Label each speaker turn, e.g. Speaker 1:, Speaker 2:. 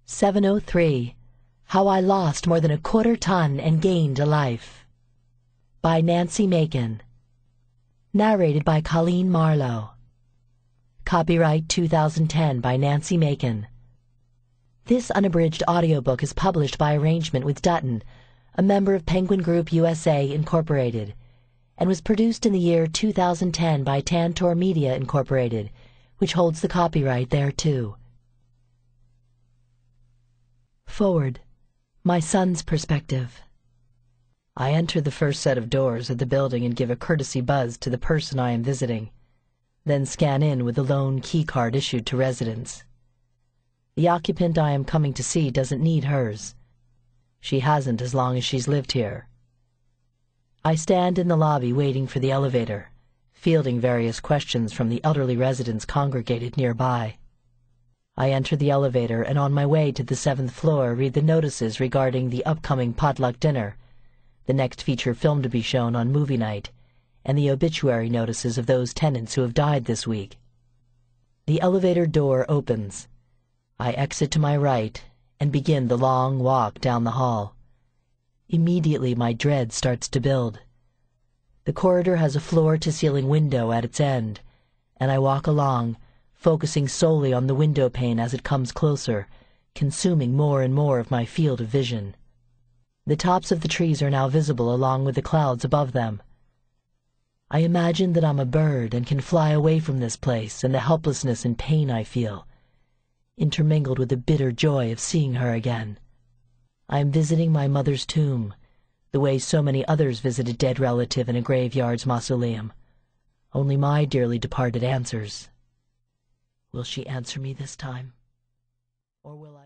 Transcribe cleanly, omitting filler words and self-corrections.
Speaker 1: 703. How I Lost More Than a Quarter Ton and Gained a Life. By Nancy Macon. Narrated by Colleen Marlowe. Copyright 2010 by Nancy Macon. This unabridged audiobook is published by arrangement with Dutton, a member of Penguin Group USA Incorporated, and was produced in the year 2010 by Tantor Media Incorporated, which holds the copyright thereto. Forward. My son's perspective. I enter the first set of doors of the building and give a courtesy buzz to the person I am visiting, then scan in with the lone key card issued to residents. The occupant I am coming to see doesn't need hers. She hasn't as long as she's lived here. I stand in the lobby waiting for the elevator, fielding various questions from the elderly residents congregated nearby. I enter the elevator and on my way to the 7th floor read the notices regarding the upcoming potluck dinner, the next feature film to be shown on movie night, and the obituary notices of those tenants who have died this week. The elevator door opens. I exit to my right and begin the long walk down the hall. Immediately my dread starts to build. The corridor has a floor-to-ceiling window at its end, and I walk along, focusing solely on the window pane as it comes closer, consuming more and more of my field of vision. The tops of the trees are now visible along with the clouds above them. I imagine that I'm a bird and can fly away from this place and the helplessness and pain I feel, intermingled with the bitter joy of seeing her again. I am visiting my mother's tomb, the way so many others visit a dead relative in a graveyard's mausoleum. Only my dearly departed answers. Will she answer me this time? Or will